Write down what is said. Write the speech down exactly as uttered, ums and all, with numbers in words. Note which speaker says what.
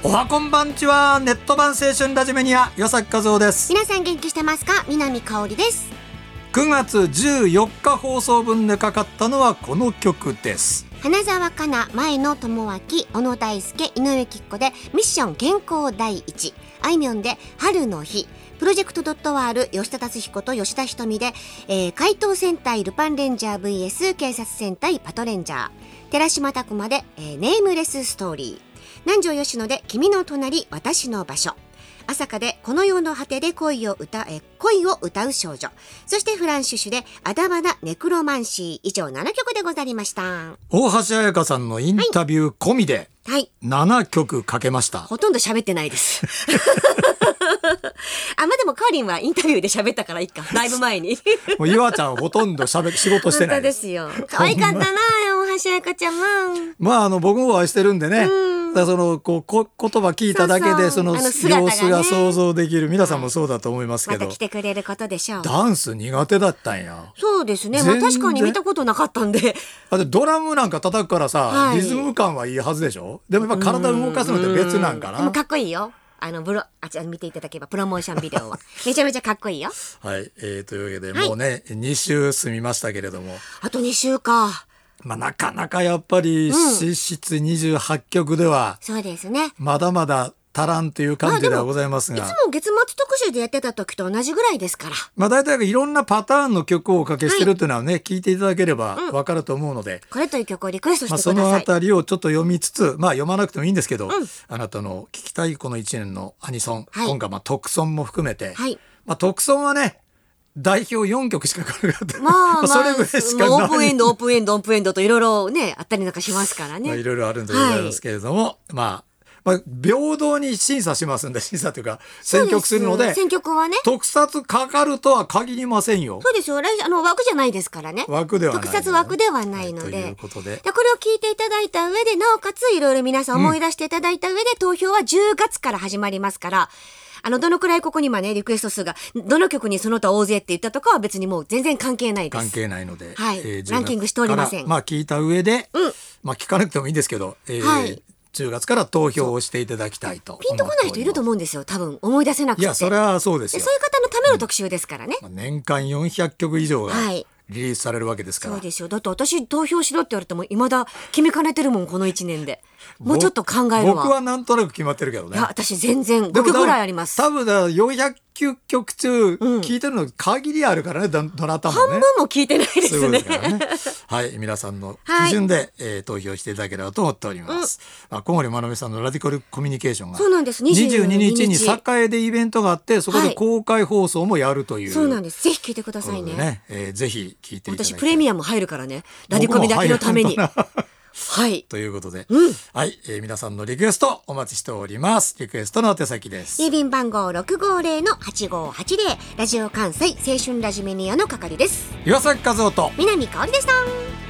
Speaker 1: おはこんばんちは。ネット版青春ラジメニア岩崎和夫です。
Speaker 2: 皆さん元気してますか？南香織です。
Speaker 1: くがつじゅうよっか放送分でかかったのはこの曲です。
Speaker 2: 花澤香菜、前野智明、小野大輔、井上貴子でミッション健康第一、あいみょんで春の日、プロジェクトドットワール吉田達彦と吉田ひとみで、えー、怪盗戦隊ルパンレンジャー ブイエス 警察戦隊パトレンジャー、寺島拓磨で、えー、ネームレスストーリー、南條吉野で君の隣私の場所、朝香でこの世の果てで恋を歌え恋を歌う少女、そしてフランシュシュでアダバナネクロマンシー、以上ななきょくでございました。
Speaker 1: 大橋彩香さんのインタビュー込みでななきょくかけました。
Speaker 2: はい、ほとんど喋ってないですあ、まあ、でもカーリンはインタビューで喋ったからいいか、だいぶ前に
Speaker 1: もう岩ちゃんほとんど喋仕事してないです。
Speaker 2: 本当ですよ。可愛かったな大橋彩香ちゃんも。
Speaker 1: まああの僕もお会いしてるんでね、だからそのこうこ言葉聞いただけでその様子が想像できる。皆さんもそうだと思いますけど、
Speaker 2: また来てくれることでしょう。
Speaker 1: ダンス苦手だったんや。
Speaker 2: そうですね、まあ、確かに見たことなかったんで。
Speaker 1: あとドラムなんか叩くからさ、はい、リズム感はいいはずでしょ。でもやっぱ体動かすのって別なんかな。
Speaker 2: でもかっこいいよ。あのブロあちら見ていただければプロモーションビデオはめちゃめちゃかっこいいよ。
Speaker 1: はい、えー、というわけで、はい、もうねに週済みましたけれども、
Speaker 2: あとに週か。
Speaker 1: まあ、なかなかやっぱり脂質にじゅうはちきょくでは、
Speaker 2: そうですね、
Speaker 1: まだまだ足らんという感じではございますが、
Speaker 2: まあ、いつも月末特集でやってた時と同じぐらいですから、
Speaker 1: まあ、大体いろんなパターンの曲をおかけしてるっていうのはね、はい、聞いていただければ分かると思うので、うん、
Speaker 2: これという曲をリクエストしてください。
Speaker 1: まあ、そのあたりをちょっと読みつつ、まあ、読まなくてもいいんですけど、うん、あなたの聞きたいこのいちねんのアニソン、はい、今回まあ特ソンも含めて、はい、まあ、特ソンはね代表よんきょくしかかかなかった、まあまあ、それぐらいしかない、
Speaker 2: オープンエンドオープンエンドオープンエンドといろいろねあったりなんかしますからね、
Speaker 1: まあ、いろいろあるんでございますけれども、はい、まあまあ、平等に審査しますんで、審査というか選曲するので、
Speaker 2: 選曲はね
Speaker 1: 特撮かかるとは限りませんよ。
Speaker 2: そうですよ、あの枠じゃないですからね。
Speaker 1: 枠ではない、
Speaker 2: 特撮枠ではないので、はい、
Speaker 1: ということで、
Speaker 2: でこれを聞いていただいた上で、なおかついろいろ皆さん思い出していただいた上で、うん、投票はじゅうがつから始まりますから、あのどのくらいここに今ねリクエスト数がどの曲にその他大勢って言ったとかは別にもう全然関係ないです。
Speaker 1: 関係ないので、
Speaker 2: はい、えー、ランキングしておりません。
Speaker 1: まあ聞いた上で、うん、まあ聞かなくてもいいんですけど、えーはい、じゅうがつから投票をしていただきたいと思っております。ピンとこない人いると思うんですよ、多分思い出せなくて。 いやそれはそうですよ。
Speaker 2: そういう方のための特集ですからね、
Speaker 1: うん、まあ、年間よんひゃくきょく以上が、はい、リリースされるわけですから。
Speaker 2: そうですよ。だって私投票しろって言われても未だ決めかねてるもん、このいちねんで。もうちょっと考えるわ。
Speaker 1: 僕はなんとなく決まってるけどね。
Speaker 2: いや私全然ごきょくぐらいあります。
Speaker 1: 多分だよんひゃくきゅうきょく中聞いてるの限りあるからね、どなたもね。
Speaker 2: 半分も聞いてないですね。
Speaker 1: そうですからねはい、皆さんの基準で、はい、えー、投票していただければと思っております、うん、あ小森まなみさんのラディカルコミュニケーションが
Speaker 2: そうなんです
Speaker 1: にじゅうににちに栄でイベントがあって、そこで公開放送もやるという、はい、
Speaker 2: そうなんです。ぜひ聞いてくださいね。
Speaker 1: ね、えー、ぜひ聞いていただきたい。
Speaker 2: 私プレミアム入るからね、ラディコミだけのためにはい、
Speaker 1: ということで、
Speaker 2: うん、
Speaker 1: はい、えー、皆さんのリクエストお待ちしております。リクエストの宛先です。
Speaker 2: 郵便番号 ろくごぜろのはちごはちぜろ、ラジオ関西青春ラジメニアの係です。
Speaker 1: 岩崎和夫と
Speaker 2: 南香織でした。